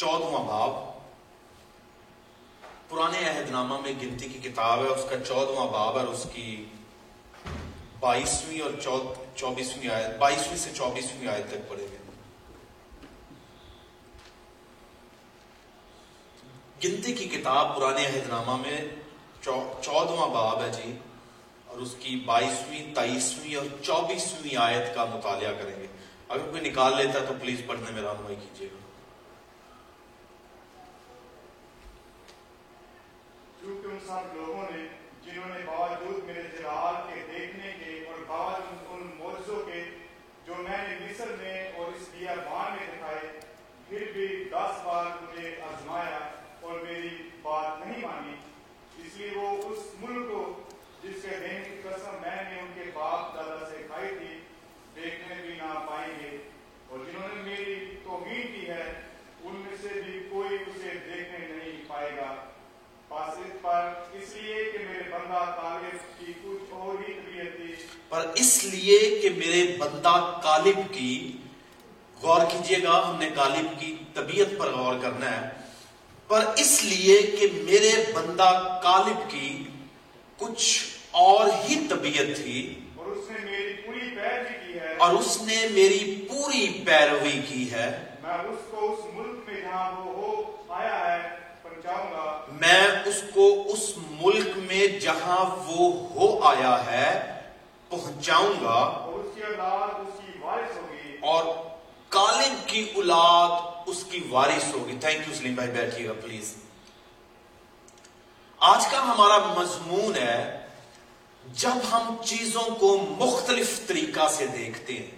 14واں باب پرانے عہد نامہ میں گنتی کی کتاب ہے، اس کا 14واں باب اور اس کی 22ویں اور 24ویں آیت، 22ویں سے 24ویں آیت تک پڑھے گئے۔ گنتی کی کتاب پرانے عہد نامہ میں 14واں باب ہے جی، اور اس کی 22ویں، 23ویں اور 24ویں آیت کا مطالعہ کریں گے۔ اگر کوئی نکال لیتا ہے تو پلیز پڑھنے میں رہنمائی کیجیے گا۔ کیونکہ ان سب لوگوں نے جنہوں نے باوجود میرے جلال کے دیکھنے کے اور باوجود ان معجزوں کے جو میں نے مصر میں اور اس بیابان میں دکھائے، پھر بھی 10 بار مجھے آزمایا اور میری بات نہیں مانی، اس لیے وہ اس ملک کو جس کے دینے کی قسم میں نے ان کے باپ دادا سے کھائی تھی دیکھنے بھی نہ پائیں گے، اور جنہوں نے میری توہین کی ہے ان میں سے بھی کوئی اسے دیکھنے نہیں پائے گا۔ پر اس لیے کہ میرے بندہ کالب کی کچھ اور ہی طبیعت تھی، پر اس لیے کہ میرے بندہ کالب کی، غور کیجئے گا، ہم نے کالب کی طبیعت پر غور کرنا ہے، پر اس لیے کہ میرے بندہ کالب کی کچھ اور ہی طبیعت تھی، اور اس نے میری پوری پیروی کی ہے، اور اس نے میری پوری پیروی کی ہے، میں اس کو اس ملک میں جہاں وہ ہو آیا ہے پہنچاؤں گا، میں اس کو اس ملک میں جہاں وہ ہو آیا ہے پہنچاؤں گا، اور اس کی اولاد اس کی وارث ہوگی، اور کالب کی اولاد اس کی وارث ہوگی۔ تھینک یو سلیم بھائی، بیٹھیے گا پلیز۔ آج کا ہمارا مضمون ہے جب ہم چیزوں کو مختلف طریقہ سے دیکھتے ہیں۔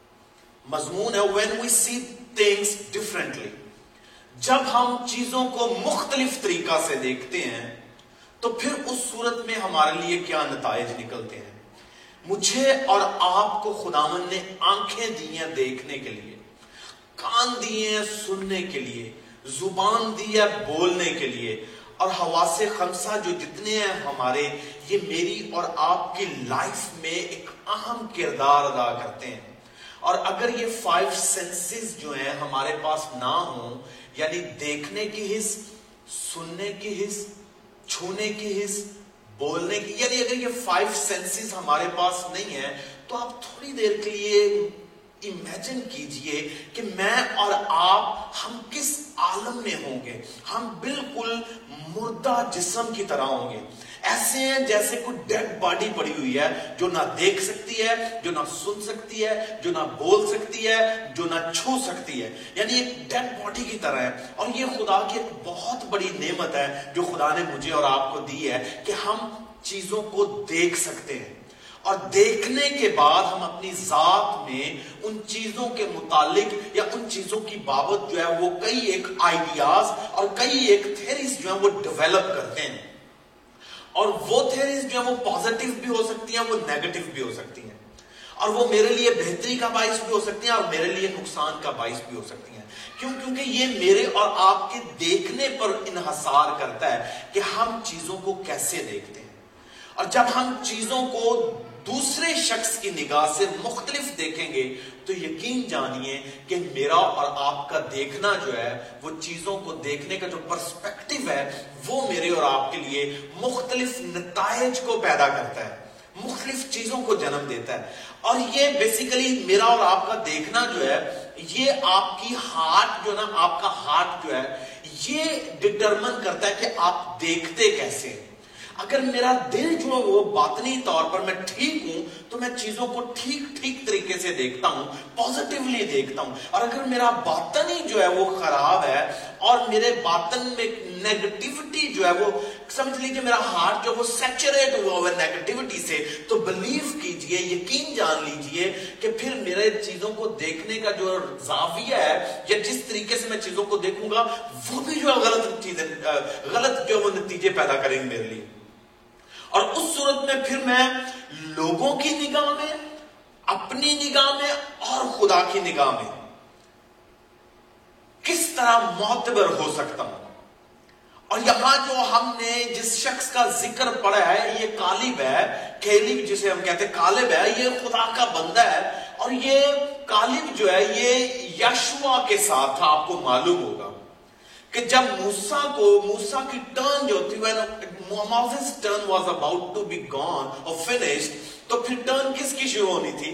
مضمون ہے when we see things differently۔ جب ہم چیزوں کو مختلف طریقہ سے دیکھتے ہیں تو پھر اس صورت میں ہمارے لیے کیا نتائج نکلتے ہیں۔ مجھے اور آپ کو خداوند نے آنکھیں دی ہیں دیکھنے کے لیے، کان دیے ہیں سننے کے لیے، زبان دی ہے بولنے کے لیے، اور حواس خمسہ جو جتنے ہیں ہمارے، یہ میری اور آپ کی لائف میں ایک اہم کردار ادا کرتے ہیں۔ اور اگر یہ 5 سینسز جو ہیں ہمارے پاس نہ ہوں، یعنی دیکھنے کی حس، سننے کی حس، چھونے کی حس، بولنے کی، یعنی اگر یہ 5 سینسز ہمارے پاس نہیں ہیں تو آپ تھوڑی دیر کے لیے امیجن کیجئے کہ میں اور آپ ہم کس عالم میں ہوں گے۔ ہم بالکل مردہ جسم کی طرح ہوں گے، ایسے ہیں جیسے کوئی ڈیڈ باڈی پڑی ہوئی ہے جو نہ دیکھ سکتی ہے، جو نہ سن سکتی ہے، جو نہ بول سکتی ہے، جو نہ چھو سکتی ہے، یعنی ایک ڈیڈ باڈی کی طرح ہے۔ اور یہ خدا کی ایک بہت بڑی نعمت ہے جو خدا نے مجھے اور آپ کو دی ہے کہ ہم چیزوں کو دیکھ سکتے ہیں، اور دیکھنے کے بعد ہم اپنی ذات میں ان چیزوں کے متعلق یا ان چیزوں کی بابت جو ہے وہ کئی ایک آئیڈیاز اور کئی ایک تھیریز جو ہیں وہ ڈیولپ کرتے ہیں، اور وہ تھیریز جو ہیں وہ پازیٹیو بھی ہو سکتی ہیں، وہ نیگیٹو بھی ہو سکتی ہیں، اور وہ میرے لیے بہتری کا باعث بھی ہو سکتی ہیں اور میرے لیے نقصان کا باعث بھی ہو سکتی ہیں۔ کیونکہ یہ میرے اور آپ کے دیکھنے پر انحصار کرتا ہے کہ ہم چیزوں کو کیسے دیکھتے ہیں۔ اور جب ہم چیزوں کو دوسرے شخص کی نگاہ سے مختلف دیکھیں گے تو یقین جانیے کہ میرا اور آپ کا دیکھنا جو ہے وہ چیزوں کو دیکھنے کا جو پرسپیکٹیو ہے وہ میرے اور آپ کے لیے مختلف نتائج کو پیدا کرتا ہے، مختلف چیزوں کو جنم دیتا ہے۔ اور یہ بیسیکلی میرا اور آپ کا دیکھنا جو ہے یہ آپ کی ہارٹ جو نا، آپ کا ہارٹ جو ہے یہ ڈٹرمن کرتا ہے کہ آپ دیکھتے کیسے ہیں۔ اگر میرا دل جو ہے وہ باطنی طور پر میں ٹھیک ہوں تو میں چیزوں کو ٹھیک طریقے سے دیکھتا ہوں، پازیٹیولی دیکھتا ہوں، اور اگر میرا باطنی جو ہے وہ خراب ہے اور میرے باطن میں نیگیٹیوٹی جو ہے وہ سمجھ لیجیے میرا ہارٹ جو وہ سیچوریٹ ہوا ہوا ہے نیگیٹیوٹی سے، تو بلیو کیجئے، یقین جان لیجئے کہ پھر میرے چیزوں کو دیکھنے کا جو زاویہ ہے یا جس طریقے سے میں چیزوں کو دیکھوں گا وہ بھی جو ہے غلط جو وہ نتیجے پیدا کریں گے میرے لیے۔ اور اس صورت میں پھر میں لوگوں کی نگاہ میں، اپنی نگاہ میں اور خدا کی نگاہ میں کس طرح معتبر ہو سکتا ہوں۔ اور یہاں جو ہم نے جس شخص کا ذکر پڑھا ہے یہ کالب ہے، کیلیب جسے ہم کہتے ہیں کالب ہے، یہ خدا کا بندہ ہے، اور یہ کالب جو ہے یہ یشوع کے ساتھ تھا، آپ کو معلوم ہوگا۔ کہ جب موسیٰ کی ٹرن جو تھی, Moses' turn was about to be gone or finished, تو پھر ٹرن کس کی شروع ہونی تھی؟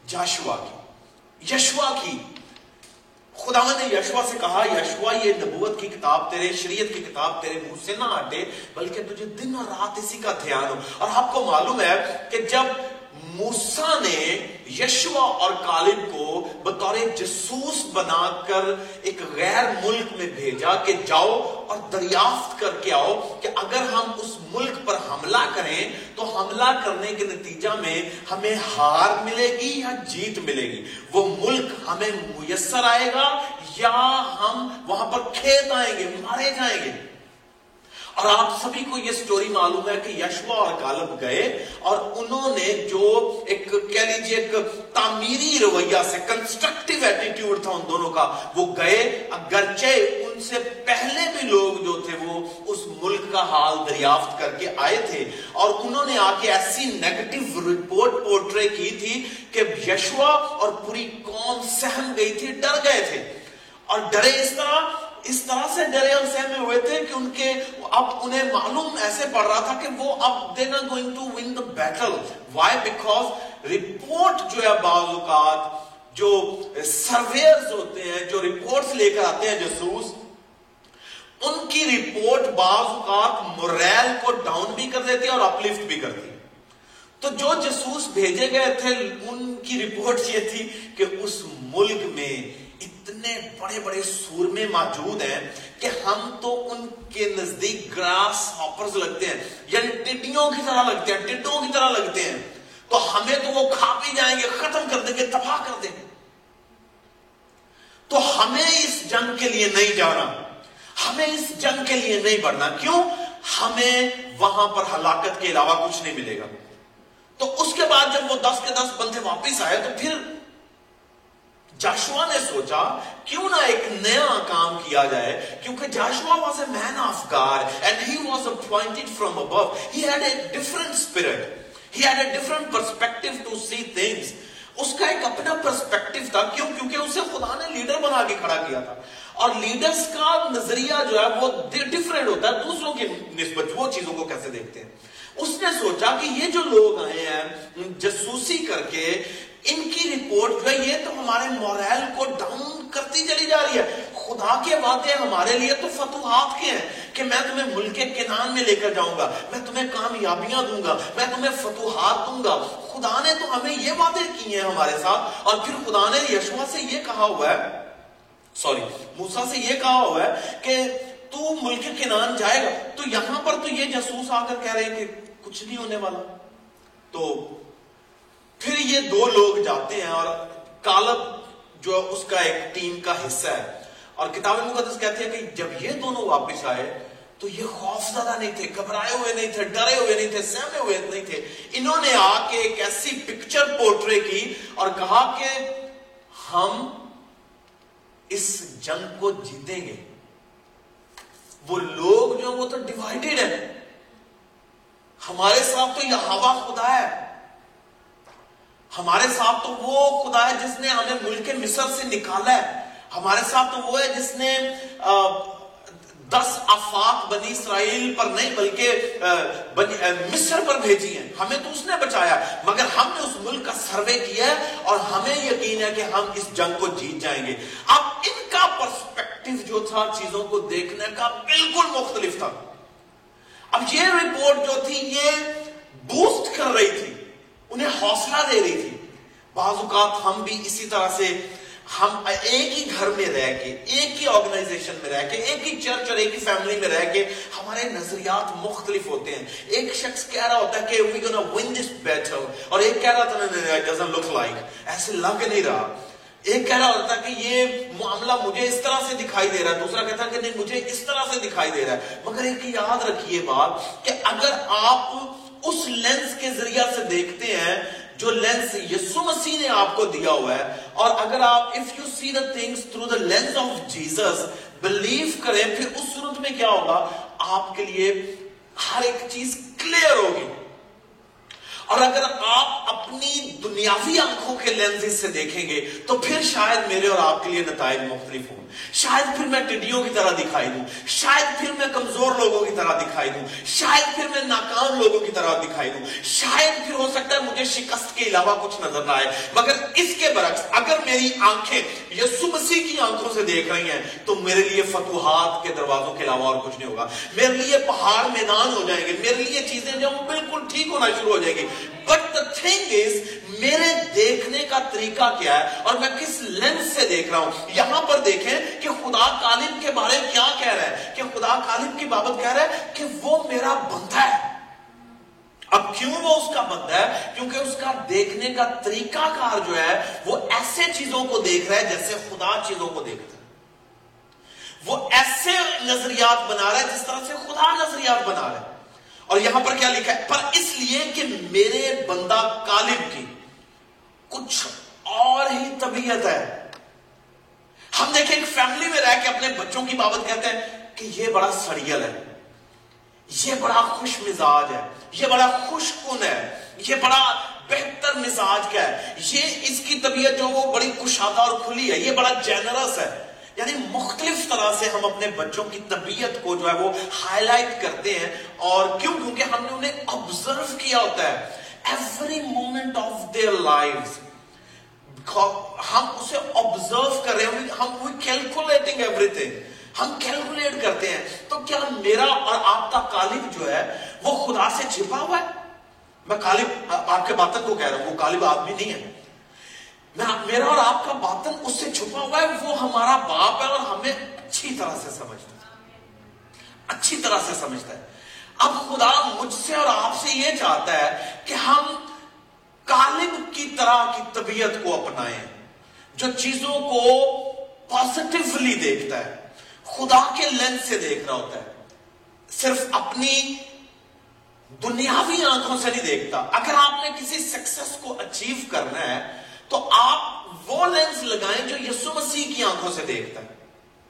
یشوا کی. خدا نے یشوا سے کہا, یشوا یہ نبوت کی کتاب تیرے, شریعت کی کتاب تیرے منہ سے نہ ہٹے, بلکہ تجھے دن اور رات اسی کا دھیان ہو. اور آپ کو معلوم ہے کہ جب موسیٰ نے یشوا اور کالب کو بطور جاسوس بنا کر ایک غیر ملک میں بھیجا کہ جاؤ اور دریافت کر کے آؤ کہ اگر ہم اس ملک پر حملہ کریں تو حملہ کرنے کے نتیجہ میں ہمیں ہار ملے گی یا جیت ملے گی, وہ ملک ہمیں میسر آئے گا یا ہم وہاں پر کھیت آئیں گے, مارے جائیں گے. اور آپ سبھی کو یہ سٹوری معلوم ہے کہ یشوا اور کالب گئے اور انہوں نے جو ایک کہہ لیجیے ایک تعمیری رویہ سے, کنسٹرکٹیو ایٹیٹیوڈ تھا ان دونوں کا, وہ گئے اگرچہ ان سے پہلے بھی لوگ جو تھے وہ اس ملک کا حال دریافت کر کے آئے تھے, اور انہوں نے آ کے ایسی نیگیٹو رپورٹ پورٹرے کی تھی کہ یشوا اور پوری قوم سہم گئی تھی, ڈر گئے تھے. اور ڈرے اس طرح سے ڈرے اور سہمے ہوئے تھے کہ ان کے اب انہیں معلوم ایسے پڑ رہا تھا کہ وہ اب they're not going to win the battle. Why? Because report جو ہے بعض اوقات جو سرویئرز ہوتے ہیں, جو رپورٹس لے کر آتے ہیں جاسوس, ان کی رپورٹ بعض اوقات موریل کو ڈاؤن بھی کر دیتی ہے اور اپلفٹ بھی کرتی ہے. تو جو جاسوس بھیجے گئے تھے ان کی رپورٹ یہ تھی کہ اس ملک میں اتنے بڑے بڑے سورمے موجود ہیں کہ ہم تو ان کے نزدیک گراس ہاپرز لگتے ہیں, یعنی ٹڈیوں کی طرح لگتے ہیں, ٹڈوں کی طرح لگتے ہیں, تو ہمیں تو وہ کھا بھی جائیں گے, ختم کر دیں گے, تباہ کر دیں گے. تو ہمیں اس جنگ کے لیے نہیں جانا, ہمیں اس جنگ کے لیے نہیں بڑھنا. کیوں؟ ہمیں وہاں پر ہلاکت کے علاوہ کچھ نہیں ملے گا. تو اس کے بعد جب وہ 10 کے 10 بندے واپس آئے تو پھر جاشوا نے سوچا کیوں نہ ایک نیا کام کیا جائے, کیونکہ جاشوا was a man of God and he was appointed from above. He had a different spirit. He had a different perspective to see things. اس کا ایک اپنا پرسپیکٹیو تھا. کیوں؟ کیونکہ اسے خدا نے لیڈر بنا کے کھڑا کیا تھا, اور لیڈرز کا نظریہ جو ہے وہ ڈیفرنٹ ہوتا ہے دوسروں کی نسبت, وہ چیزوں کو کیسے دیکھتے ہیں. اس نے سوچا کہ یہ جو لوگ آئے ہیں جاسوسی کر کے, ان کی رپورٹ جو ہے یہ تو ہمارے موریل کو ڈاؤن کرتی چلی جا رہی ہے. خدا کے وعدے ہمارے لیے تو فتوحات کے ہیں کہ میں تمہیں ملک کنعان میں لے کر جاؤں گا, میں تمہیں کامیابیاں دوں گا, میں تمہیں فتوحات دوں گا. خدا نے تو ہمیں یہ وعدے کیے ہیں ہمارے ساتھ. اور پھر خدا نے یشوا سے یہ کہا ہوا ہے, موسیٰ سے یہ کہا ہوا ہے کہ تو ملک کنعان جائے گا. تو یہاں پر تو یہ جاسوس آ کر کہہ رہے ہیں کہ کچھ نہیں ہونے والا. تو پھر یہ دو لوگ جاتے ہیں, اور کالب جو اس کا ایک ٹیم کا حصہ ہے, اور کتاب مقدس کہتی ہے کہ جب یہ دونوں واپس آئے تو یہ خوف زدہ نہیں تھے, گھبرائے ہوئے نہیں تھے, ڈرے ہوئے نہیں تھے, سہمے ہوئے نہیں تھے. انہوں نے آ کے ایک ایسی پکچر پورٹرے کی اور کہا کہ ہم اس جنگ کو جیتیں گے. وہ لوگ جو وہ تو ڈیوائیڈڈ ہیں, ہمارے ساتھ تو یہوہ خدا ہے, ہمارے ساتھ تو وہ خدا ہے جس نے ہمیں ملک مصر سے نکالا ہے, ہمارے ساتھ تو وہ ہے جس نے 10 آفات بنی اسرائیل پر نہیں بلکہ مصر پر بھیجی ہیں. ہمیں تو اس نے بچایا, مگر ہم نے اس ملک کا سروے کیا ہے اور ہمیں یقین ہے کہ ہم اس جنگ کو جیت جائیں گے. اب ان کا پرسپیکٹیو جو تھا چیزوں کو دیکھنے کا بالکل مختلف تھا. اب یہ رپورٹ جو تھی یہ بوسٹ کر رہی تھی, انہیں حوصلہ دے رہی تھی. بعض اوقات ہم بھی اسی طرح سے, ہم ایک ہی گھر میں رہ کے, ایک ہی آرگنائزیشن میں رہ کے, ایک ہی چرچ اور ایک ہی فیملی میں رہ کے ہمارے نظریات مختلف ہوتے ہیں. ایک شخص کہہ رہا ہوتا ہے کہ we're gonna win this battle, اور ایک کہہ رہا تھا it doesn't look like, ایسے لگ نہیں رہا. ایک کہہ رہا ہوتا ہے کہ یہ معاملہ مجھے اس طرح سے دکھائی دے رہا ہے, دوسرا کہتا ہے کہ نہیں مجھے اس طرح سے دکھائی دے رہا ہے. مگر ایک یاد رکھیے بات کہ اگر آپ اس لینس کے ذریعہ سے دیکھتے ہیں جو لینس یسوع مسیح نے آپ کو دیا ہوا ہے, اور اگر آپ if you see the things through the lens of Jesus, believe کریں, پھر اس صورت میں کیا ہوگا, آپ کے لیے ہر ایک چیز کلیئر ہوگی. اور اگر آپ اپنی دنیاوی آنکھوں کے لینزز سے دیکھیں گے تو پھر شاید میرے اور آپ کے لیے نتائج مختلف ہوں. شاید پھر میں ٹڈیوں کی طرح دکھائی دوں, شاید پھر میں کمزور لوگوں کی طرح دکھائی دوں, شاید پھر میں ناکام لوگوں کی طرح دکھائی دوں, شاید پھر ہو سکتا ہے مجھے شکست کے علاوہ کچھ نظر نہ آئے. مگر اس کے برعکس اگر میری آنکھیں یسوع مسیح کی آنکھوں سے دیکھ رہی ہیں تو میرے لیے فتوحات کے دروازوں کے علاوہ اور کچھ نہیں ہوگا. میرے لیے پہاڑ میدان ہو جائیں گے, میرے لیے چیزیں جو بالکل ٹھیک ہونا شروع ہو جائیں گی. بٹ the thing is, میرے دیکھنے کا طریقہ کیا ہے اور میں کس لینس سے دیکھ رہا ہوں. یہاں پر دیکھیں کہ خدا کالب کے بارے میں کیا کہہ رہا ہے, کہ خدا کالب کی بابت کہہ رہا ہے کہ وہ میرا بندہ ہے. اب کیوں وہ اس کا بندہ ہے؟ کیونکہ اس کا دیکھنے کا طریقہ کار جو ہے وہ ایسے چیزوں کو دیکھ رہا ہے جیسے خدا چیزوں کو دیکھتا ہے. وہ ایسے نظریات بنا رہا ہے جس طرح سے خدا نظریات بنا رہا ہے. اور یہاں پر کیا لکھا ہے؟ پر اس لیے کہ میرے بندہ کالب کی کچھ اور ہی طبیعت ہے. ہم دیکھیں ایک فیملی میں رہ کے اپنے بچوں کی بابت کہتے ہیں کہ یہ بڑا سڑیل ہے, یہ بڑا خوش مزاج ہے, یہ بڑا خوش کن ہے, یہ بڑا بہتر مزاج کا ہے, یہ اس کی طبیعت جو وہ بڑی کشادہ اور کھلی ہے, یہ بڑا جینرس ہے. یعنی مختلف طرح سے ہم اپنے بچوں کی طبیعت کو جو ہے وہ ہائی لائٹ کرتے ہیں. اور کیوں؟ کیونکہ ہم نے انہیں آبزرو کیا ہوتا ہے every moment of their life. ہم اسے آبزرو کر رہے ہیں, ہم کیلکولیٹنگ ایوری تھنگ, ہم کیلکولیٹ کرتے ہیں. تو کیا میرا اور آپ کا کالب جو ہے وہ خدا سے چھپا ہوا ہے؟ میں کالب آپ کے باطن کو کہہ رہا ہوں, وہ کالب آدمی نہیں ہے. میرا اور آپ کا باطن اس سے چھپا ہوا ہے, وہ ہمارا باپ ہے اور ہمیں اچھی طرح سے سمجھتا ہے, اچھی طرح سے سمجھتا ہے. اب خدا مجھ سے اور آپ سے یہ چاہتا ہے کہ ہم کالب کی طرح کی طبیعت کو اپنائیں, جو چیزوں کو پازیٹیولی دیکھتا ہے, خدا کے لینس سے دیکھ رہا ہوتا ہے, صرف اپنی دنیاوی آنکھوں سے نہیں دیکھتا. اگر آپ نے کسی سکسس کو اچیو کرنا ہے تو آپ وہ لینس لگائیں جو یسوع مسیح کی آنکھوں سے دیکھتا ہے.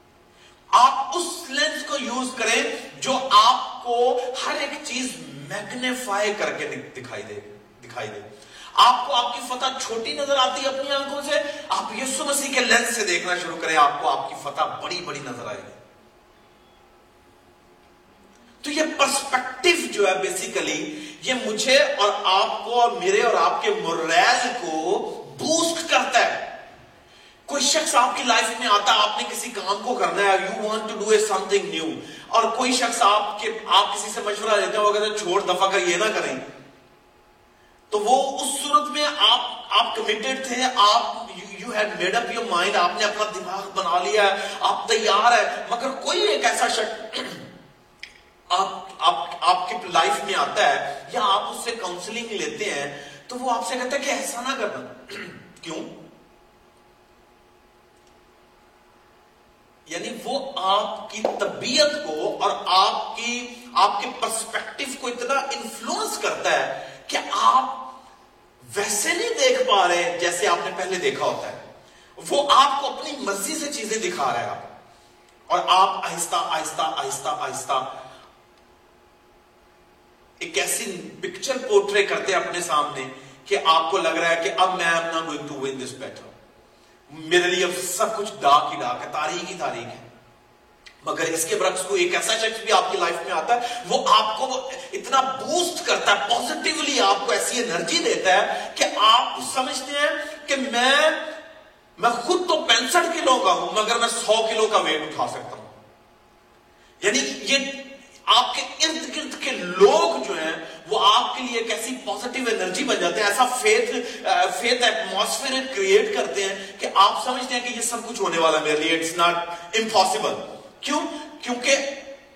آپ اس لینس کو یوز کریں جو آپ کو ہر ایک چیز میگنیفائی کر کے دکھائی دے. آپ کو آپ کی فتح چھوٹی نظر آتی ہے اپنی آنکھوں سے, آپ یسوع مسیح کے لینس سے دیکھنا شروع کریں, آپ کو آپ کی فتح بڑی بڑی نظر آئے گی. تو یہ پرسپیکٹیو جو ہے بیسیکلی یہ مجھے اور آپ کو اور میرے اور آپ کے موریل کو بوسٹ کرتا ہے. کوئی شخص آپ کی لائف میں آتا ہے, آپ نے کسی کام کو کرنا ہے, you want to do a something new, اور کوئی شخص آپ کسی سے مشورہ لیتے ہیں, وہ کہتے ہیں چھوڑ دفعہ کر, یہ نہ کریں. تو وہ اس صورت میں آپ کمیٹڈ تھے, آپ you had made up your mind, آپ نے اپنا دماغ بنا لیا ہے, آپ تیار ہے. مگر کوئی ایک ایسا شخص آپ کی لائف میں آتا ہے یا آپ اس سے کاؤنسلنگ لیتے ہیں تو وہ آپ سے کہتا ہے کہ ایسا نہ کرنا. کیوں؟ یعنی وہ آپ کی طبیعت کو اور آپ کے پرسپیکٹیو کو اتنا انفلوئنس کرتا ہے کہ آپ ویسے نہیں دیکھ پا رہے جیسے آپ نے پہلے دیکھا ہوتا ہے. وہ آپ کو اپنی مرضی سے چیزیں دکھا رہا ہے, اور آپ آہستہ آہستہ آہستہ آہستہ ایک ایسی پکچر پورٹری کرتے ہیں اپنے سامنے کہ آپ کو لگ رہا ہے کہ اب میں am not going to win this battle, میرے لیے اب سب کچھ ڈارک ہی ڈارک ہے, تاریخ ہی تاریخ ہے. مگر اس کے برعکس کوئی ایک ایسا شخص بھی آپ کی لائف میں آتا ہے, وہ آپ کو اتنا بوسٹ کرتا ہے, پازیٹیولی آپ کو ایسی انرجی دیتا ہے کہ آپ سمجھتے ہیں کہ میں خود تو 65 کلو کا ہوں مگر میں 100 کلو کا ویٹ اٹھا سکتا ہوں. یعنی یہ آپ کے ارد گرد کے لوگ جو ہیں وہ آپ کے لیے ایک ایسی پازیٹیو انرجی بن جاتے ہیں, ایسا فیتھ ایٹماسفیئر کریٹ کرتے ہیں کہ آپ سمجھتے ہیں کہ یہ سب کچھ ہونے والا میرے لیے, اٹس ناٹ امپاسبل. کیوں؟ کیونکہ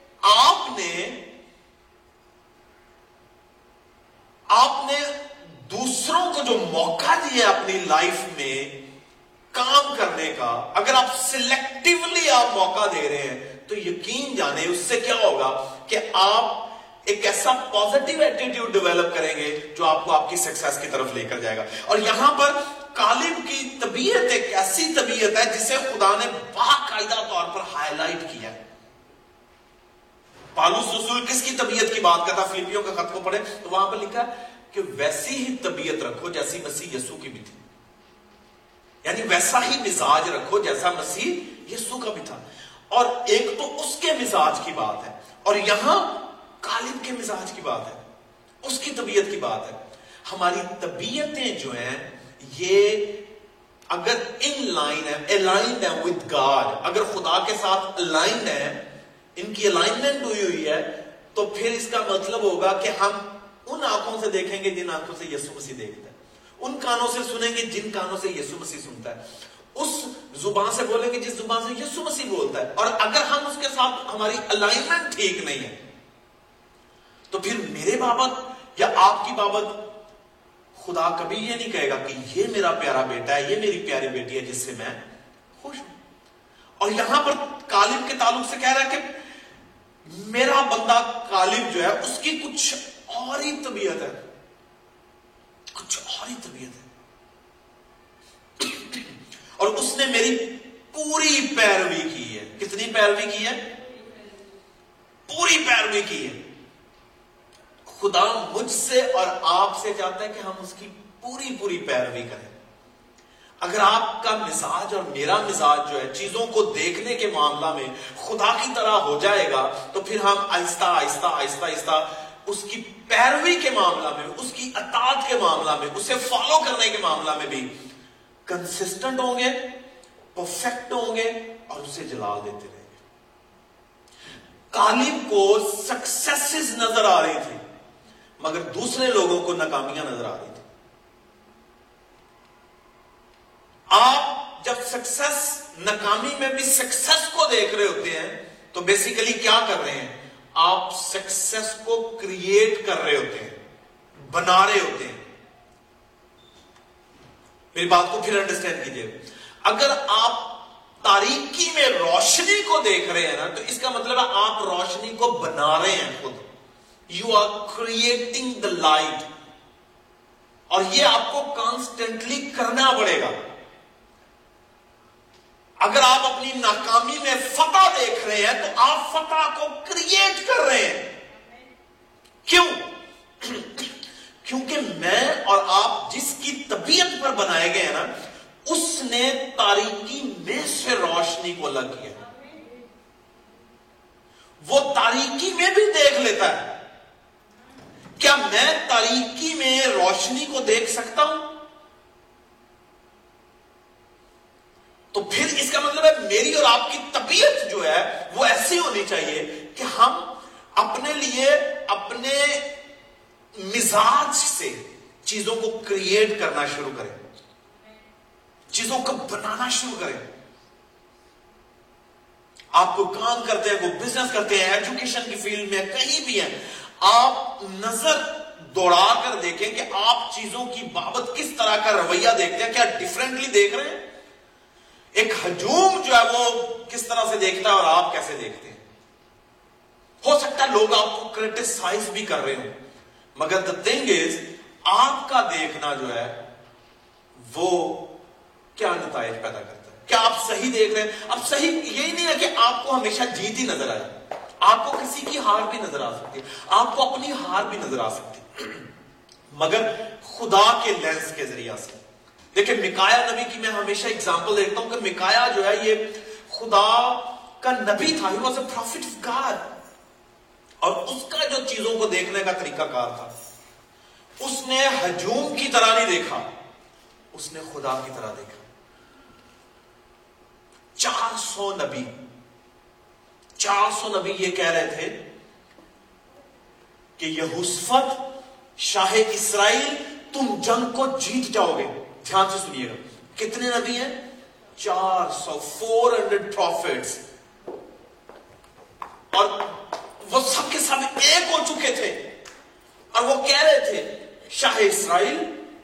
آپ نے دوسروں کو جو موقع دیا اپنی لائف میں کام کرنے کا, اگر آپ سلیکٹیولی آپ موقع دے رہے ہیں تو یقین جانے اس سے کیا ہوگا کہ آپ ایک ایسا پازیٹیو ایٹیٹیوڈ ڈیولپ کریں گے جو آپ کو آپ کی سکسیس کی طرف لے کر جائے گا. اور یہاں پر کالب کی طبیعت ایک ایسی طبیعت ہے جسے خدا نے باقاعدہ طور پر ہائی لائٹ کیا ہے. پالوس رسول کس کی طبیعت کی بات کرتا؟ فلپیوں کے خط کو پڑھے تو وہاں پر لکھا ہے کہ ویسی ہی طبیعت رکھو جیسی مسیح یسوع کی بھی تھی. یعنی ویسا ہی مزاج رکھو جیسا مسیح یسوع کا بھی تھا. اور ایک تو اس کے مزاج کی بات ہے, اور یہاں کالب کے مزاج کی بات ہے, اس کی طبیعت کی بات ہے. ہماری طبیعتیں جو ہیں یہ اگر ان لائن ہے, الائنڈ ہے ود گاڈ, اگر خدا کے ساتھ الائنڈ ہے, ان کی الائنمنٹ ہوئی ہے, تو پھر اس کا مطلب ہوگا کہ ہم ان آنکھوں سے دیکھیں گے جن آنکھوں سے یسوع مسیح دیکھتا ہے, ان کانوں سے سنیں گے جن کانوں سے یسوع مسیح سنتا ہے, اس زبان سے بولیں گے جس زبان سے یسوع مسیح بولتا ہے. اور اگر ہم اس کے ساتھ ہماری الائنمنٹ ٹھیک نہیں ہے تو پھر میرے بابت یا آپ کی بابت خدا کبھی یہ نہیں کہے گا کہ یہ میرا پیارا بیٹا ہے, یہ میری پیاری بیٹی ہے جس سے میں خوش ہوں. اور یہاں پر کالب کے تعلق سے کہہ رہا ہے کہ میرا بندہ کالب جو ہے اس کی کچھ اور ہی طبیعت ہے, کچھ اور ہی طبیعت ہے, اور اس نے میری پوری پیروی کی ہے. کتنی پیروی کی ہے؟ پوری پیروی کی ہے. خدا مجھ سے اور آپ سے چاہتا ہے کہ ہم اس کی پوری پوری پیروی کریں. اگر آپ کا مزاج اور میرا مزاج جو ہے چیزوں کو دیکھنے کے معاملہ میں خدا کی طرح ہو جائے گا تو پھر ہم آہستہ آہستہ آہستہ آہستہ اس کی پیروی کے معاملہ میں, اس کی اطاعت کے معاملہ میں, اسے فالو کرنے کے معاملہ میں بھی کنسسٹنٹ ہوں گے, پرفیکٹ ہوں گے, اور اسے جلال دیتے رہیں گے. کالب کو سکسیسز نظر آ رہی تھی مگر دوسرے لوگوں کو ناکامیاں نظر آ رہی تھی. آپ جب سکسیس, ناکامی میں بھی سکسیس کو دیکھ رہے ہوتے ہیں تو بیسیکلی کیا کر رہے ہیں؟ آپ سکسیس کو کریٹ کر رہے ہوتے ہیں, بنا رہے ہوتے ہیں. میری بات کو پھر انڈرسٹینڈ کیجئے. اگر آپ تاریکی میں روشنی کو دیکھ رہے ہیں نا تو اس کا مطلب ہے آپ روشنی کو بنا رہے ہیں خود. You are creating the light. اور یہ آپ کو کانسٹنٹلی کرنا پڑے گا. اگر آپ اپنی ناکامی میں فتح دیکھ رہے ہیں تو آپ فتح کو کریٹ کر رہے ہیں. کیوں؟ کیونکہ میں اور آپ جس کی طبیعت پر بنائے گئے ہیں نا, اس نے تاریکی میں سے روشنی کو الگ کیا. وہ تاریکی میں بھی دیکھ لیتا ہے. کیا میں تاریکی میں روشنی کو دیکھ سکتا ہوں؟ تو پھر اس کا مطلب ہے میری اور آپ کی طبیعت جو ہے وہ ایسی ہونی چاہیے کہ ہم اپنے لیے اپنے مزاج سے چیزوں کو کریٹ کرنا شروع کریں, چیزوں کو بنانا شروع کریں. آپ کو کام کرتے ہیں, وہ بزنس کرتے ہیں, ایجوکیشن کی فیلڈ میں کہیں بھی ہیں, آپ نظر دوڑا کر دیکھیں کہ آپ چیزوں کی بابت کس طرح کا رویہ دیکھتے ہیں. کیا ڈیفرنٹلی دیکھ رہے ہیں؟ ایک ہجوم جو ہے وہ کس طرح سے دیکھتا ہے اور آپ کیسے دیکھتے ہیں. ہو سکتا ہے لوگ آپ کو کرٹیسائز بھی کر رہے ہوں, مگر the thing is آپ کا دیکھنا جو ہے وہ کیا نتائج پیدا کرتا ہے. کیا آپ صحیح دیکھ رہے ہیں؟ اب صحیح یہی نہیں ہے کہ آپ کو ہمیشہ جیت ہی نظر آئے. آپ کو کسی کی ہار بھی نظر آ سکتی ہے, آپ کو اپنی ہار بھی نظر آ سکتی ہے, مگر خدا کے لینس کے ذریعہ سے. دیکھیں میکایا نبی کی میں ہمیشہ اگزامپل دیکھتا ہوں کہ میکایا جو ہے یہ خدا کا نبی تھا. He was a prophet of God. اور اس کا جو چیزوں کو دیکھنے کا طریقہ کار تھا, اس نے ہجوم کی طرح نہیں دیکھا, اس نے خدا کی طرح دیکھا. 400 نبی یہ کہہ رہے تھے کہ یہوشافت شاہ اسرائیل تم جنگ کو جیت جاؤ گے. دھیان سے سنیے گا, کتنے نبی ہیں؟ 400 prophets, اور وہ سب کے سب ایک ہو چکے تھے, اور وہ کہہ رہے تھے شاہ اسرائیل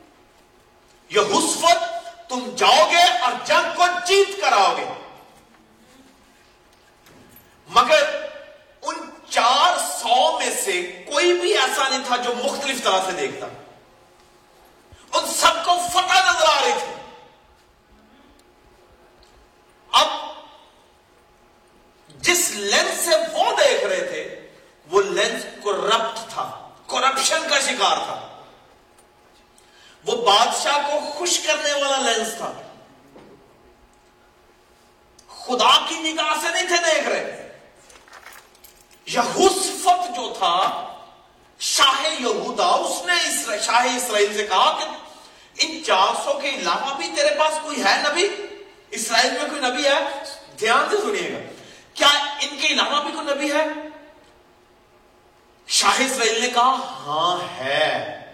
یہوشافت تم جاؤ گے اور جنگ کو جیت کر آؤ گے. مگر ان 400 میں سے کوئی بھی ایسا نہیں تھا جو مختلف طرح سے دیکھتا. ان سب کو فتح نظر آ رہی تھی. اب جس لینس سے وہ دیکھ رہے تھے وہ لینس کرپٹ تھا, کرپشن کا شکار تھا. خدا کی نگاہ سے نہیں تھے دیکھ رہے. یہوشفت جو تھا شاہ یہودا، اس نے شاہ اسرائیل سے کہا کہ ان 400 کے علاوہ بھی تیرے پاس کوئی ہے نبی؟ اسرائیل میں کوئی نبی ہے؟ دھیان سے سنیے گا، کیا ان کے علاوہ بھی کوئی نبی ہے؟ شاہ اسرائیل نے کہا ہاں ہے.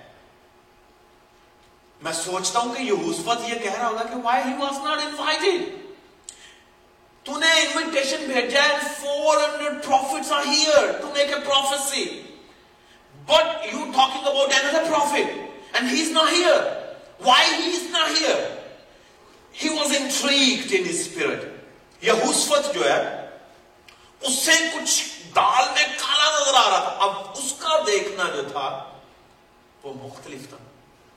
میں سوچتا ہوں کہ یہوشفت یہ کہہ رہا ہوگا کہ why he was not invited. تو نے انویٹیشن بھیجا ہے, 400 prophets are here to make a prophecy, but you talking about another prophet and he's not here. Why he is not here? He was intrigued in his spirit. یہوشفت جو ہے اس سے کچھ دال میں کالا نظر آ رہا تھا. اب اس کا دیکھنا جو تھا وہ مختلف تھا.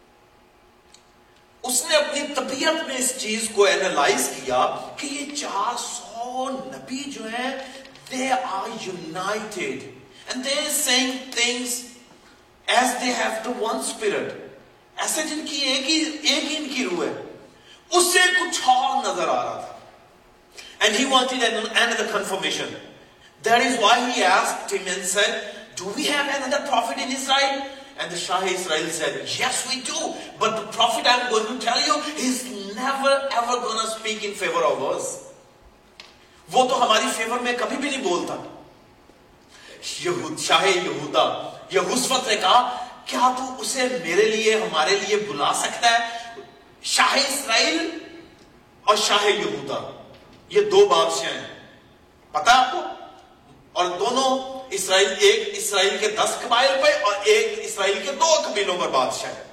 اس نے اپنی طبیعت میں اس چیز کو اینالائز کیا کہ یہ 400 نبی جو ہیں they are united and they are saying things as they have the one spirit, ایسے جن کی ایک ہی ان کی روح ہے. اس سے کچھ اور نظر آ رہا تھا. And he wanted another confirmation. That is why he asked him and said, do we have another prophet in Israel? And the Shah Israel said, yes we do, but the prophet I am going to tell you, he is never ever going to speak in favor of us. وہ تو ہماری fever میں کبھی بھی نہیں بولتا. شاہ یہودا یہوشفت نے کہا کیا تو اسے میرے لیے ہمارے لیے بلا سکتا ہے؟ شاہ اسرائیل اور شاہ یہودا یہ دو بادشاہ ہیں, پتا آپ کو, اور دونوں اسرائیل, ایک اسرائیل کے 10 قبائل پہ اور ایک اسرائیل کے 2 قبیلوں پر بادشاہ ہے.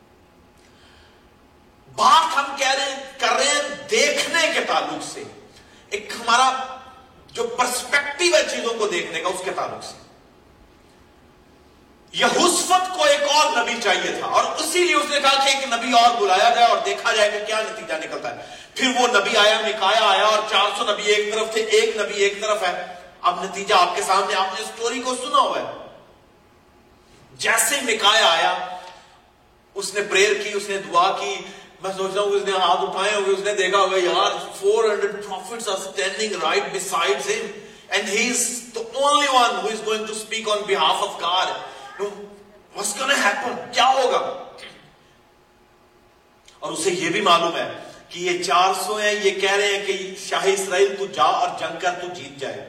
بات ہم کر رہے ہیں دیکھنے کے تعلق سے, ایک ہمارا جو پرسپیکٹیو ہے چیزوں کو دیکھنے کا, اس کے تعلق سے. یہوشفت کو ایک اور نبی چاہیے تھا اور اسی لیے اس نے کہا کہ ایک نبی اور بلایا جائے اور دیکھا جائے کہ کیا نتیجہ نکلتا ہے. پھر وہ نبی آیا, میکایا آیا, اور 400 نبی ایک طرف تھے, ایک نبی ایک طرف ہے. اب نتیجہ آپ کے سامنے, آپ نے سٹوری کو سنا ہوا ہے. جیسے میکایا آیا, اس نے پریئر کی, اس نے دعا کی. میں سوچ رہا ہوں کہ اس نے ہاتھ اٹھائے ہوئے, اس نے دیکھا ہوگا یار 400 prophets are standing right beside him and he is the only one who is going to speak on behalf of God. What's going to happen? کیا ہوگا؟ اور اسے یہ بھی معلوم ہے کہ یہ 400 ہیں, یہ کہہ رہے ہیں کہ شاہ اسرائیل تو جا اور جنگ کر, تو جیت جائے.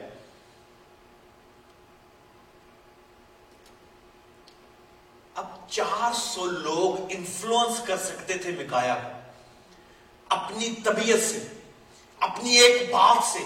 اب 400 لوگ انفلوئنس کر سکتے تھے میکایا اپنی طبیعت سے, اپنی ایک بات سے,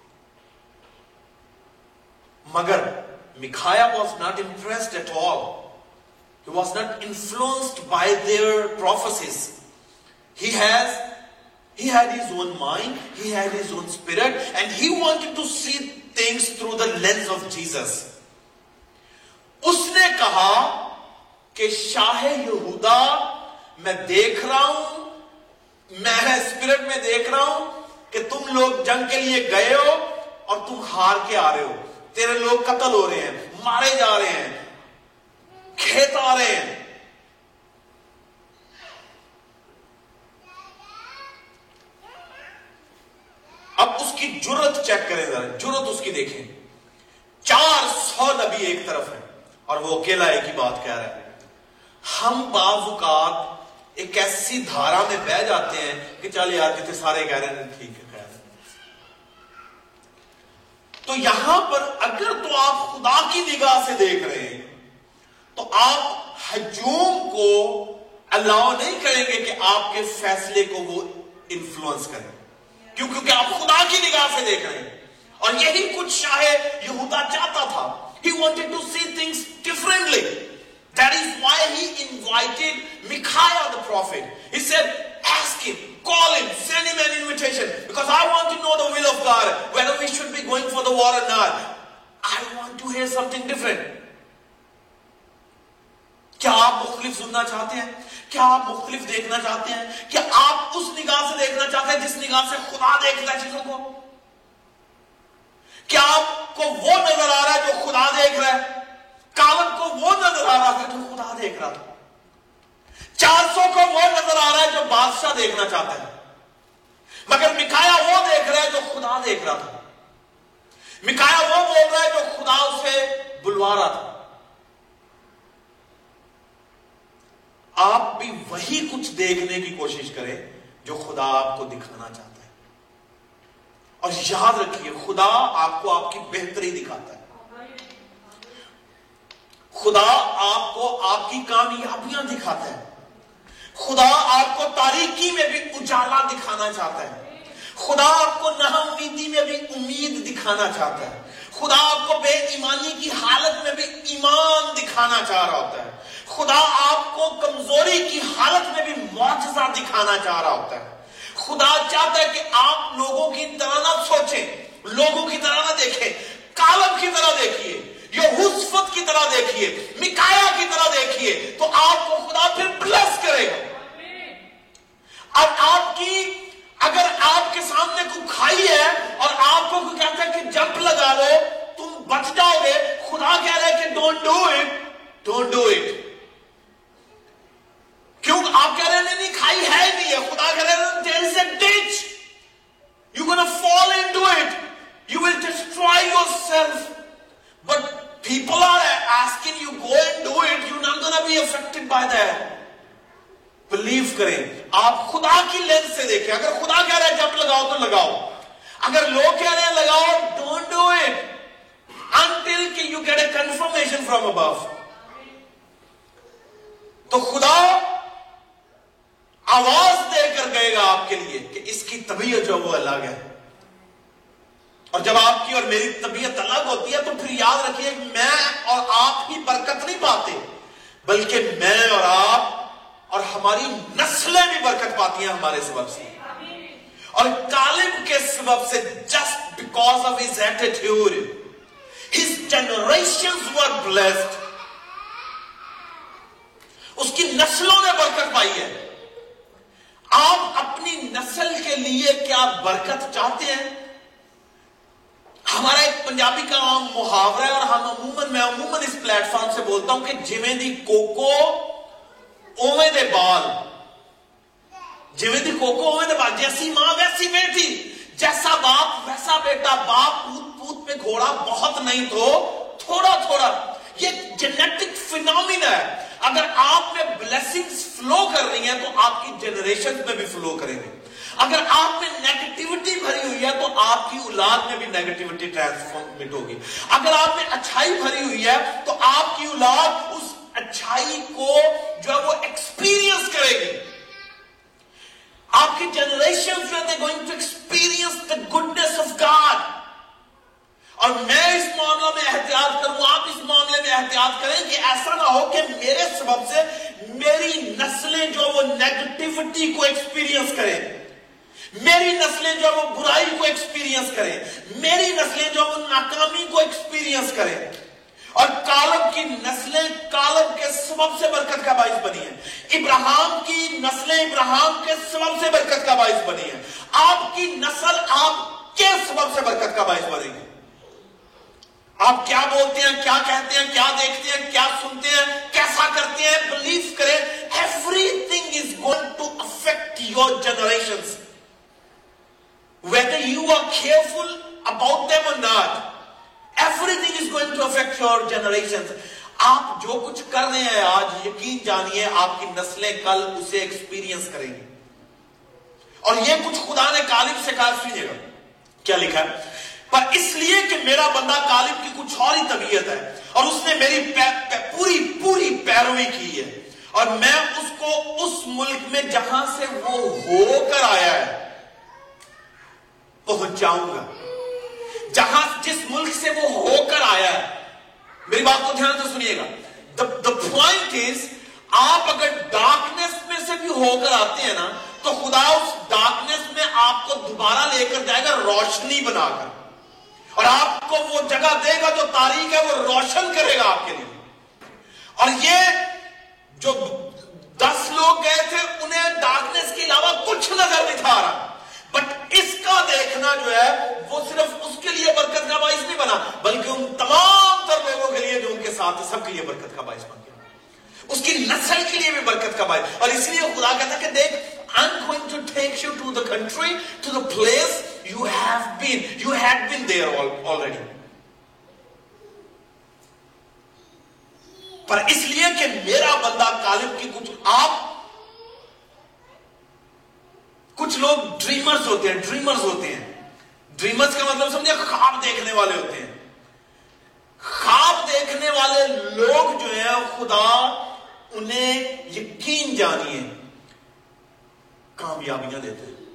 مگر میکایا was not impressed at all. He was not influenced by their prophecies. He had his own mind, he had his own spirit, and he wanted to see things through the lens of Jesus. اس نے کہا کہ شاہ یہودا میں دیکھ رہا ہوں, میں spirit میں دیکھ رہا ہوں کہ تم لوگ جنگ کے لیے گئے ہو اور تم ہار کے آ رہے ہو. تیرے لوگ قتل ہو رہے ہیں, مارے جا رہے ہیں, کھیت آ رہے ہیں. اب اس کی جرت چیک کریں ذرا, جرت اس کی دیکھیں. 400 نبی ایک طرف ہیں اور وہ اکیلا ایک ہی بات کہہ رہا ہے. ہم بعض اوقات ایک ایسی دھارا میں بہ جاتے ہیں کہ چل یار جتنے سارے کہہ رہے ہیں ٹھیک ہے, خیر. تو یہاں پر اگر تو آپ خدا کی نگاہ سے دیکھ رہے ہیں تو آپ ہجوم کو الاؤ نہیں کریں گے کہ آپ کے فیصلے کو وہ انفلوئنس کریں, کیونکہ آپ خدا کی نگاہ سے دیکھ رہے ہیں. اور یہی کچھ شاہ یہودا چاہتا تھا. He wanted to see things differently. That is why he invited Micaiah the prophet. He said, ask him, call him, send him an invitation, because I want to know the will of God, whether we should be going for the war or not. I want to hear something different. کیا آپ مختلف سننا چاہتے ہیں؟ کیا آپ مختلف دیکھنا چاہتے ہیں؟ کیا آپ اس نگاہ سے دیکھنا چاہتے ہیں جس نگاہ سے خدا دیکھتا ہے چیزوں کو؟ کیا آپ کو وہ نظر آ رہا ہے جو خدا دیکھ رہا ہے؟ کالم کو وہ نظر آ رہا تھا جو خدا دیکھ رہا تھا. 400 کو وہ نظر آ رہا ہے جو بادشاہ دیکھنا چاہتا ہے, مگر میکایا وہ دیکھ رہا ہے جو خدا دیکھ رہا تھا. میکایا وہ بول رہا ہے جو خدا اسے بلوا رہا تھا. آپ بھی وہی کچھ دیکھنے کی کوشش کریں جو خدا آپ کو دکھانا چاہتا ہے. اور یاد رکھیے خدا آپ کو آپ کی بہتری دکھاتا ہے. خدا آپ کو آپ کی کامیابیاں دکھاتا ہے. خدا آپ کو تاریکی میں بھی اجالا دکھانا چاہتا ہے. خدا آپ کو نا امیدی میں بھی امید دکھانا چاہتا ہے. خدا آپ کو بے ایمانی کی حالت میں بھی ایمان دکھانا چاہ رہا ہوتا ہے. خدا آپ کو کمزوری کی حالت میں بھی معجزہ دکھانا چاہ رہا ہوتا ہے. خدا چاہتا ہے کہ آپ لوگوں کی طرح نہ سوچیں, لوگوں کی طرح نہ دیکھیں, کالب کی طرح دیکھیے, یہوشفت کی طرح دیکھیے, میکایا کی طرح دیکھیے, تو آپ کو خدا پھر بلیس کرے گا. اب آپ کی اگر آپ کے سامنے کوئی کھائی ہے اور آپ کو کوئی کہتا ہے کہ جمپ لگا لو تم بچ جاؤ گے, خدا کہہ رہا ہے کہ don't do it, don't do it. کیوں آپ کہہ رہے ہیں نہیں کھائی ہے نہیں ہے. خدا کہہ رہے ہیں there is a ditch, you're gonna fall into it, you will destroy yourself, but people are asking you go and do it, you're not gonna be affected by that. Believe کریں, آپ خدا کی لینس سے دیکھیں. اگر خدا کہہ رہا ہے جمپ لگاؤ تو لگاؤ, اگر لوگ کہہ رہے ہیں لگاؤ, ڈونٹ ڈو اٹ until کہ you get a confirmation from above. تو خدا آواز دے کر گئے گا آپ کے لیے کہ اس کی طبیعت جو وہ الگ ہے. اور جب آپ کی اور میری طبیعت الگ ہوتی ہے تو پھر یاد رکھیے میں اور آپ ہی برکت نہیں پاتے, بلکہ میں اور آپ اور ہماری نسلیں بھی برکت پاتی ہیں ہمارے سبب سے. اور کالب کے سبب سے, just because of his attitude, his generations were blessed. اس کی نسلوں نے برکت پائی ہے. آپ اپنی نسل کے لیے کیا برکت چاہتے ہیں؟ ہمارا ایک پنجابی کا عام محاورہ ہے اور میں عموماً اس پلیٹ فارم سے بولتا ہوں کہ جویں دی کوکو اوویں دے بال, جویں دی کوکو اوویں دے بال, جیسی ماں ویسی بیٹی, جیسا باپ ویسا بیٹا. باپ پوت پوت پہ گھوڑا بہت نہیں تو تھوڑا تھوڑا. یہ جینیٹک فینومینا ہے. اگر آپ میں بلیسنگز فلو کر رہی ہیں تو آپ کی جنریشن میں بھی فلو کریں گے. اگر آپ میں نیگیٹیوٹی بھری ہوئی ہے تو آپ کی اولاد میں بھی نیگیٹیوٹی ٹرانسفارمٹ ہوگی. اگر آپ میں اچھائی بھری ہوئی ہے تو آپ کی اولاد اس اچھائی کو جو ہے وہ ایکسپیرینس کرے گی. آپ کی جنریشن جو ہے going to experience the goodness of God. اور میں اس معاملہ میں احتیاط کروں, آپ اس معاملے میں احتیاط کریں کہ ایسا نہ ہو کہ میرے سبب سے میری نسلیں جو وہ نیگیٹیوٹی کو ایکسپیرینس کریں, میری نسلیں جو وہ برائی کو ایکسپیرینس کریں, میری نسلیں جو وہ ناکامی کو ایکسپیرینس کریں. اور کالب کی نسلیں کالب کے سبب سے برکت کا باعث بنی ہیں. ابراہیم کی نسلیں ابراہیم کے سبب سے برکت کا باعث بنی ہیں. آپ کی نسل آپ کے سبب سے برکت کا باعث بنے گی. آپ کیا بولتے ہیں, کیا کہتے ہیں, کیا دیکھتے ہیں, کیا سنتے ہیں, کیسا کرتے ہیں, بلیو کریں everything is going to affect your generations. Whether you are careful about them or not, everything is going to affect your generations. آپ جو کچھ کر رہے ہیں آج, یقین جانیے آپ کی نسلیں کل اسے ایکسپیرینس کریں گی. اور یہ کچھ خدا نے کالب سے کہا, سنیے گا کیا لکھا ہے. پر اس لیے کہ میرا بندہ کالب کی کچھ اور ہی طبیعت ہے اور اس نے میری پوری پیروی کی ہے, اور میں اس کو اس ملک میں جہاں سے وہ ہو کر آیا ہے پہنچاؤں گا. جس ملک سے وہ ہو کر آیا ہے, میری بات کو دھیان سے سنیے گا. the point is, آپ اگر ڈارکنیس میں سے بھی ہو کر آتے ہیں نا تو خدا اس ڈارکنیس میں آپ کو دوبارہ لے کر جائے گا روشنی بنا کر, اور آپ کو وہ جگہ دے گا جو تاریک ہے وہ روشن کرے گا آپ کے لیے. اور یہ جو 10 لوگ گئے تھے انہیں ڈارکنیس کے علاوہ کچھ نظر نہیں تھا رہا, بٹ اس کا دیکھنا جو ہے وہ صرف اس کے لیے برکت کا باعث نہیں بنا, بلکہ ان تمام تر لوگوں کے لیے جو ان کے ساتھ سب کے لیے برکت کا باعث بن گیا, اس کی نسل کے لیے بھی برکت کا باعث. اور اس لیے خدا کہتا ہے کہ دیکھ, I'm going to take you to the country, to the place you had been there already. پر اس لیے کہ میرا بندہ کالب کی کچھ لوگ ڈریمرز ہوتے ہیں. ڈریمرز کا مطلب سمجھے خواب دیکھنے والے ہوتے ہیں. خواب دیکھنے والے لوگ جو ہیں خدا انہیں یقین جانیے کامیابیاں دیتے ہیں.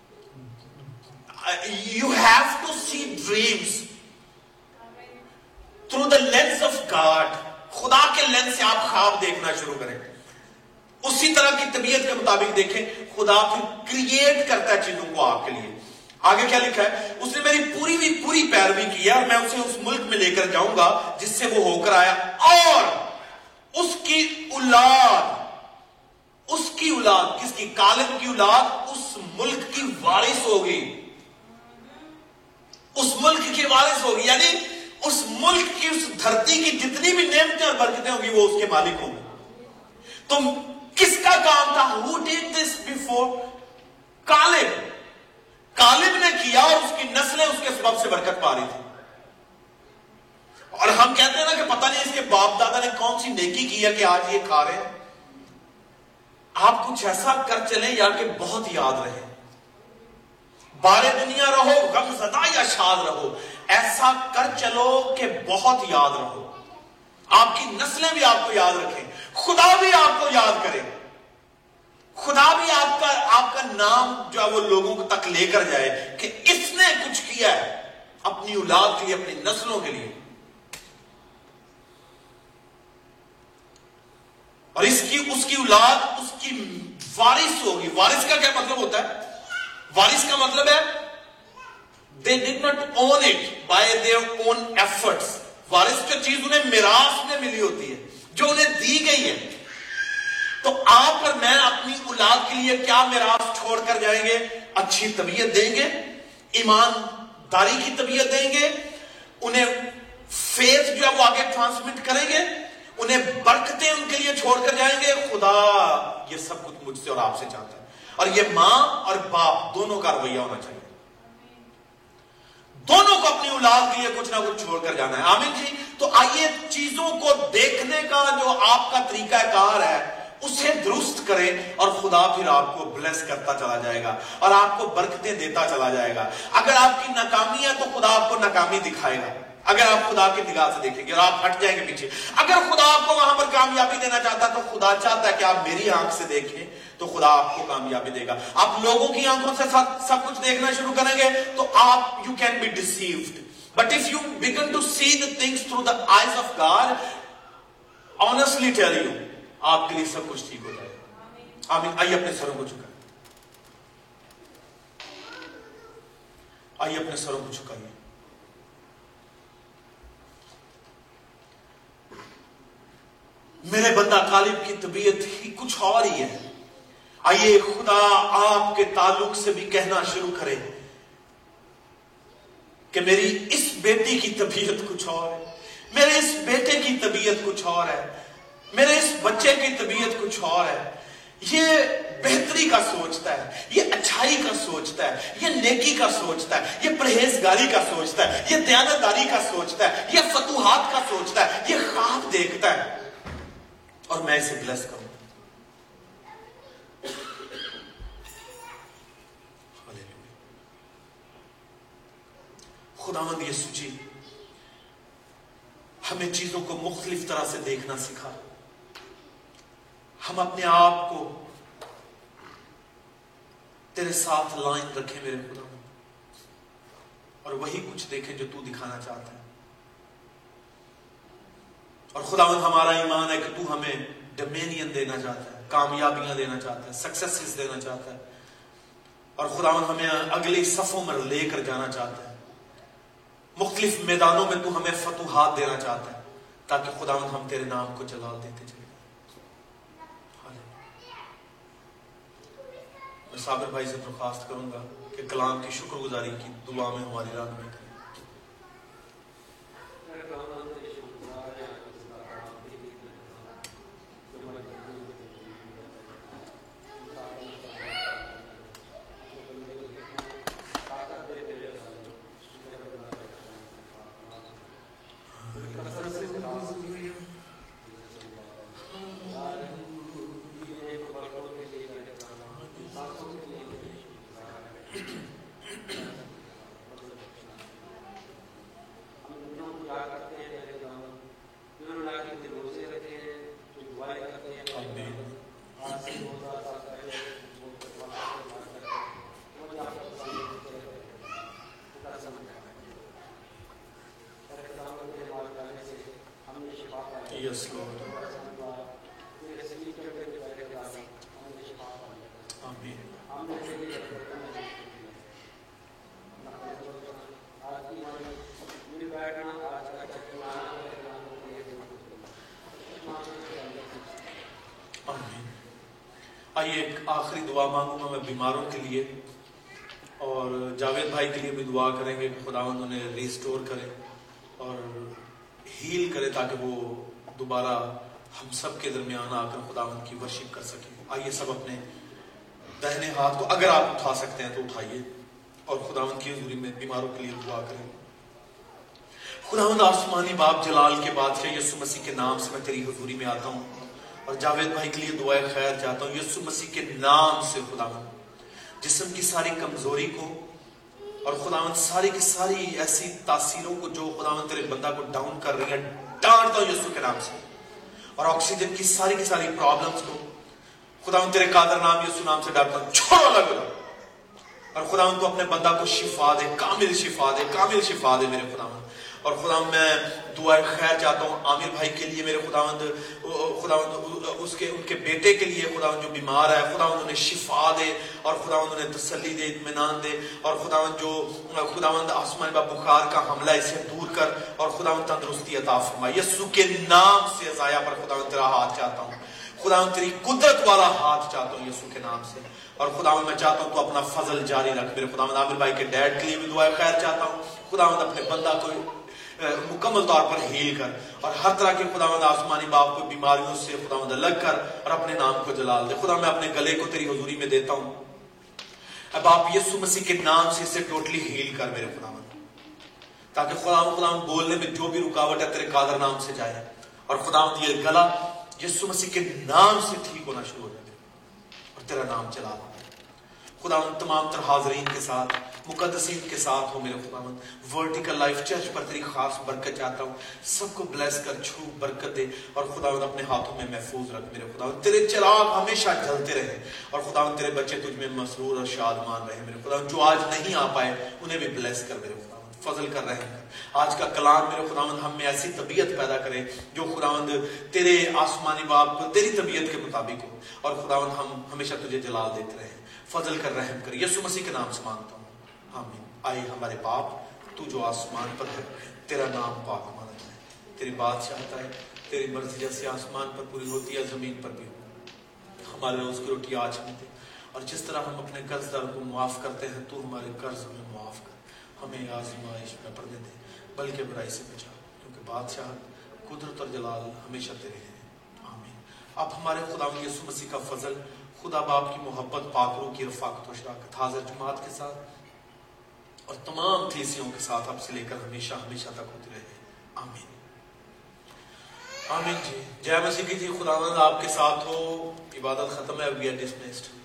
You have to see dreams through the lens of God. خدا کے لینس سے آپ خواب دیکھنا شروع کریں. اسی طرح کی طبیعت کے مطابق دیکھیں. خدا پھر کریٹ کرتا ہے چیزوں کو آپ کے لیے. آگے کیا لکھا ہے؟ اس نے میری پوری پیروی کی ہے اور میں اسے اس ملک میں لے کر جاؤں گا جس سے وہ ہو کر آیا, اور اس کی اولاد کس کی؟ کالب کی اولاد اس ملک کی وارث ہوگی. اس ملک کی وارث ہوگی, یعنی اس ملک کی, اس دھرتی کی جتنی بھی نعمتیں اور برکتیں ہوگی وہ اس کے مالک ہوں گے. تو کس کا کام تھا؟ Who did this before? کالب نے کیا اور اس کی نسلیں اس کے سبب سے برکت پا رہی تھی. اور ہم کہتے ہیں نا کہ پتہ نہیں اس کے باپ دادا نے کون سی نیکی کی ہے کہ آج یہ کھا رہے ہیں. آپ کچھ ایسا کر چلیں یا کہ بہت یاد رہے. بارے دنیا رہو, غم زدہ یا شاد رہو, ایسا کر چلو کہ بہت یاد رہو. آپ کی نسلیں بھی آپ کو یاد رکھیں, خدا بھی آپ کو یاد کرے, خدا بھی آپ کا نام جو ہے وہ لوگوں تک لے کر جائے کہ اس نے کچھ کیا ہے اپنی اولاد کے لیے, اپنی نسلوں کے لیے. اور اس کی اولاد اس کی وارث ہوگی. وارث کا کیا مطلب ہوتا ہے؟ وارث کا مطلب ہے they did not own it by their own efforts. وارث جو چیز انہیں میراث میں ملی ہوتی ہے, جو انہیں دی گئی ہے. تو آپ اور میں اپنی اولاد کے لیے کیا میراث چھوڑ کر جائیں گے؟ اچھی طبیعت دیں گے, ایمانداری کی طبیعت دیں گے, انہیں فیتھ جو ہے وہ آگے ٹرانسمٹ کریں گے, انہیں برکتیں ان کے لیے چھوڑ کر جائیں گے. خدا یہ سب کچھ مجھ سے اور آپ سے چاہتا ہے. اور یہ ماں اور باپ دونوں کا رویہ ہونا چاہیے. دونوں کو اپنی اولاد کے لیے کچھ نہ کچھ چھوڑ کر جانا ہے. آمین جی. تو آئیے چیزوں کو دیکھنے کا جو آپ کا طریقہ کار ہے اسے درست کریں, اور خدا پھر آپ کو بلیس کرتا چلا جائے گا اور آپ کو برکتیں دیتا چلا جائے گا. اگر آپ کی ناکامی ہے تو خدا آپ کو ناکامی دکھائے گا, اگر آپ خدا کی نگاہ سے دیکھیں گے اور آپ ہٹ جائیں گے پیچھے. اگر خدا آپ کو وہاں پر کامیابی دینا چاہتا ہے تو خدا چاہتا ہے کہ آپ میری آنکھ سے دیکھیں تو خدا آپ کو کامیابی دے گا. آپ لوگوں کی آنکھوں سے سب کچھ دیکھنا شروع کریں گے تو آپ you can be deceived. But if you begin to see the things through the eyes of God, honestly tell you, آپ کے لیے سب کچھ ٹھیک ہو جائے گا. آمین. آئیے اپنے سروں کو جھکائیں, آئیے اپنے سروں کو جھکائیے. میرے بندہ کالب کی طبیعت ہی کچھ اور ہی ہے. آئیے خدا آپ کے تعلق سے بھی کہنا شروع کرے کہ میری اس بیٹی کی طبیعت کچھ اور ہے, میرے اس بیٹے کی طبیعت کچھ اور ہے, میرے اس بچے کی طبیعت کچھ اور ہے. یہ بہتری کا سوچتا ہے, یہ اچھائی کا سوچتا ہے, یہ نیکی کا سوچتا ہے, یہ پرہیزگاری کا سوچتا ہے, یہ دیانتداری کا سوچتا ہے, یہ فتوحات کا سوچتا ہے, یہ خواب دیکھتا ہے, اور میں اسے بلیس کروں. خداوند یسوع جی ہمیں چیزوں کو مختلف طرح سے دیکھنا سکھا. ہم اپنے آپ کو تیرے ساتھ لائن رکھیں میرے خداوند, اور وہی کچھ دیکھیں جو تو دکھانا چاہتا ہے. اور خداوند ہمارا ایمان ہے کہ تو ہمیں ڈومینین دینا چاہتا ہے, کامیابیاں دینا چاہتا ہے, سکسیسز دینا چاہتا ہے, اور خداوند ہمیں اگلی صفوں میں لے کر جانا چاہتا ہے. مختلف میدانوں میں تو ہمیں فتوحات دینا چاہتا ہے تاکہ خداوند ہم تیرے نام کو جلال دیتے چلیں. میں صابر بھائی سے درخواست کروں گا کہ کلام کی شکر گزاری کی دعا میں ہماری رہنمائی کریں. Yes, Lord. Amen. آمین. آئیے ایک آخری دعا مانگوں گا میں بیماروں کے لیے، اور جاوید بھائی کے لیے بھی دعا کریں گے کہ خداوند انہیں ریسٹور کرے اور ہیل کرے تاکہ وہ دوبارہ ہم سب کے درمیان آ کر خداوند کی ورشپ کر سکیں. آئیے سب اپنے دہنے ہاتھ کو اگر آپ اٹھا سکتے ہیں تو اٹھائیے اور خداوند کی حضوری میں بیماروں کے لیے دعا کریں. خداوند آسمانی باپ جلال کے بادشاہ یسوع مسیح کے نام سے میں تیری حضوری میں آتا ہوں اور جاوید بھائی کے لیے دعائے خیر چاہتا ہوں یسوع مسیح کے نام سے. خداوند جسم کی ساری کمزوری کو اور خداوند ساری کی ساری ایسی تاثیروں کو جو خداوند تیرے بندہ کو ڈاؤن کر رہی ہے ڈانٹتا ہوں یسوع کے نام سے. اور آکسیجن کی ساری پرابلمز کو خداوند تیرے قادر نام یسوع نام سے ڈانٹتا ہوں، چھوڑو لگ رہا. اور خداوند تو اپنے بندہ کو شفا دے، کامل شفا دے میرے خداوند. اور خداوند میں دعائے خیر چاہتا ہوں عامر بھائی کے لیے میرے خداوند ان کے بیٹے کے لیے خداوند جو بیمار ہے، خداوند انہیں شفا دے اور خداوند انہیں تسلی دے، اطمینان دے. اور خداوند جو خداوند آسمان با بخار کا حملہ اسے دور کر اور خداوند تندرستی عطا فرما. یسوع کے نام سے عزایا پر خداوند تیرا ہاتھ چاہتا ہوں، خداوند تیری قدرت والا ہاتھ چاہتا ہوں یسوع کے نام سے. اور خداوند میں چاہتا ہوں تو اپنا فضل جاری رکھ میرے خداوند. عامر بھائی کے ڈیڈ کے لیے بھی دعائے خیر چاہتا ہوں، خداوند اپنے بندہ کو مکمل طور پر ہیل کر اور ہر طرح کے خداوند آسمانی باپ کو بیماریوں سے خداوند الگ کر اور اپنے نام کو جلال دے. خدا میں اپنے گلے کو تیری حضوری میں دیتا ہوں، اب آپ یسوع مسیح کے نام سے اسے ٹوٹلی ہیل کر میرے خداوند، تاکہ خداوند بولنے میں جو بھی رکاوٹ ہے تیرے قادر نام سے جائے اور خداوند یہ گلا یسوع مسیح کے نام سے ٹھیک ہونا شروع ہو جائے اور تیرا نام چلا. خداوند تمام تر حاضرین کے ساتھ مقدسین کے ساتھ ہو میرے خداوند. ورٹیکل لائف چرچ پر تیری خاص برکت چاہتا ہوں، سب کو بلیس کر، چھو برکت دے اور خداوند اپنے ہاتھوں میں محفوظ رکھ میرے خداوند. تیرے چراغ ہمیشہ جلتے رہے اور خداوند تیرے بچے تجھ میں مسرور اور شادمان رہے میرے خداوند. جو آج نہیں آ پائے انہیں بھی بلیس کر میرے خداوند، فضل کر رہے ہیں. آج کا کلام میرے خداوند ہم میں ایسی طبیعت پیدا کرے جو خداوند تیرے آسمانی باپ تیری طبیعت کے مطابق ہو اور خداوند ہم ہمیشہ تجھے جلال دیتے رہے. فضل کر، رحم کر، یسوع مسیح کے نام سے مانگتا ہوں، آمین. آئے ہمارے باپ تو جو آسمان پر ہے، تیرا نام پاک مانا جائے، تیری بادشاہت آئے، تیری مرضی جیسے آسمان پر پوری ہوتی ہے زمین پر بھی ہو. ہمارے روز کی روٹی آج ہمیں دے اور جس طرح ہم اپنے قرض دار کو معاف کرتے ہیں تو ہمارے قرض میں معاف کر. ہمیں آزمائش میں پڑنے دے بلکہ برائی سے بچا، کیونکہ بادشاہت قدرت اور جلال ہمیشہ تیرے ہیں، آمین. اب ہمارے خداوند یسوع مسیح کا فضل، خدا باپ کی محبت، پاک روح کی رفاقت و شراکت حاضر جماعت کے ساتھ اور تمام کلیسیوں کے ساتھ اب سے لے کر ہمیشہ تک ہوتی رہے، آمین. آمین. جی جے مسیح کی جی. خداوند آپ کے ساتھ ہو. عبادت ختم ہے. We are dismissed.